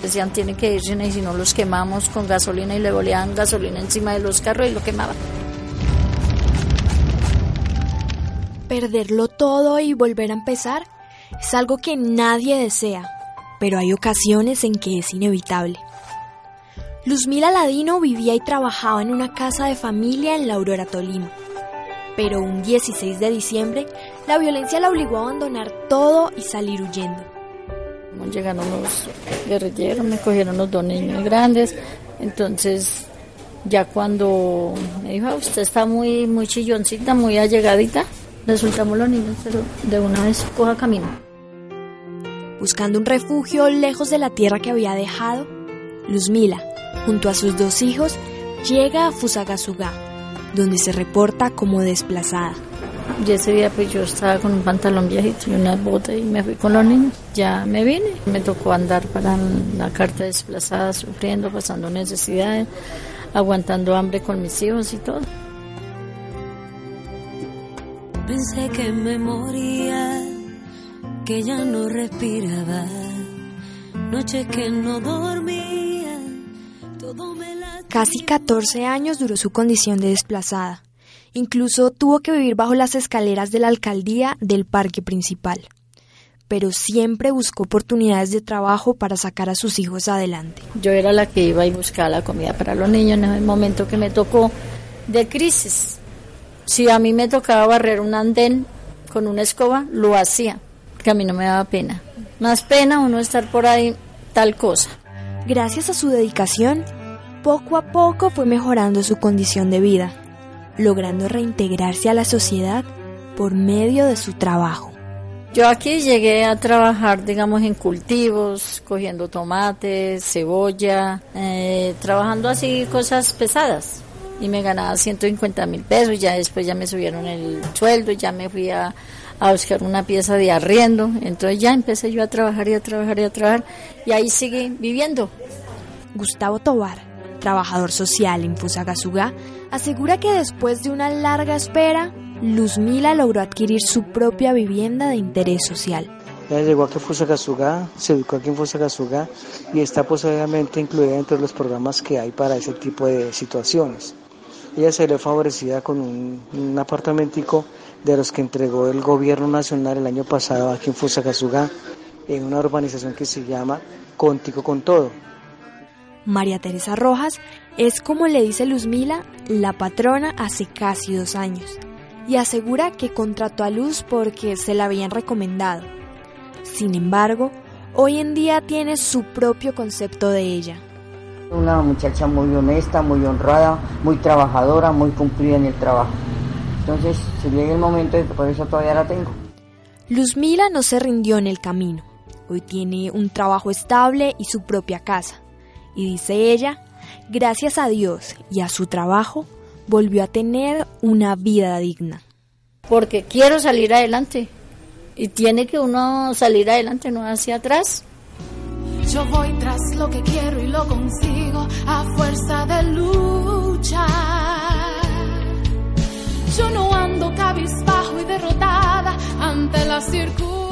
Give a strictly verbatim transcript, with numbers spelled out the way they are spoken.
decían tienen que irse y si no los quemamos con gasolina y le boleaban gasolina encima de los carros y lo quemaban. Perderlo todo y volver a empezar es algo que nadie desea, pero hay ocasiones en que es inevitable. Luzmila Ladino vivía y trabajaba en una casa de familia en La Aurora, Tolima. Pero un dieciséis de diciembre, la violencia la obligó a abandonar todo y salir huyendo. Llegaron los guerrilleros, me cogieron los dos niños grandes, entonces ya cuando me dijo, usted está muy, muy chilloncita, muy allegadita, le soltamos los niños, pero de una vez coja camino. Buscando un refugio lejos de la tierra que había dejado, Luzmila, junto a sus dos hijos, llega a Fusagasugá, donde se reporta como desplazada. Y ese día pues yo estaba con un pantalón viejito y unas botas y me fui con los niños. Ya me vine, me tocó andar para la carta desplazada, sufriendo, pasando necesidades, aguantando hambre con mis hijos y todo. Pensé que me moría, que ya no respiraba, noches que no dormía, todo me la... Casi catorce años duró su condición de desplazada. Incluso tuvo que vivir bajo las escaleras de la alcaldía del parque principal. Pero siempre buscó oportunidades de trabajo para sacar a sus hijos adelante. Yo era la que iba y buscaba la comida para los niños en el momento que me tocó de crisis. Si a mí me tocaba barrer un andén con una escoba, lo hacía, porque a mí no me daba pena. Más pena uno estar por ahí, tal cosa. Gracias a su dedicación, poco a poco fue mejorando su condición de vida, logrando reintegrarse a la sociedad por medio de su trabajo. Yo aquí llegué a trabajar, digamos, en cultivos, cogiendo tomates, cebolla, eh, trabajando así cosas pesadas. Y me ganaba ciento cincuenta mil pesos, ya después ya me subieron el sueldo, ya me fui a, a buscar una pieza de arriendo. Entonces ya empecé yo a trabajar y a trabajar y a trabajar, y ahí sigue viviendo. Gustavo Tovar, trabajador social en Fusagasugá, asegura que después de una larga espera, Luzmila logró adquirir su propia vivienda de interés social. Ella llegó aquí a Fusagasugá, se ubicó aquí en Fusagasugá y está pues obviamente incluida dentro de los programas que hay para ese tipo de situaciones. Ella se ve favorecida con un, un apartamentico de los que entregó el gobierno nacional el año pasado aquí en Fusagasugá, en una urbanización que se llama Contigo con Todo. María Teresa Rojas es, como le dice Luzmila, la patrona hace casi dos años y asegura que contrató a Luz porque se la habían recomendado. Sin embargo, hoy en día tiene su propio concepto de ella. Una muchacha muy honesta, muy honrada, muy trabajadora, muy cumplida en el trabajo. Entonces, si llega el momento, por eso todavía la tengo. Luzmila no se rindió en el camino. Hoy tiene un trabajo estable y su propia casa. Y dice ella, gracias a Dios y a su trabajo, volvió a tener una vida digna. Porque quiero salir adelante. Y tiene que uno salir adelante, no hacia atrás. Yo voy tras lo que quiero y lo consigo a fuerza de luchar. Yo no ando cabizbajo y derrotada ante las circunstancias.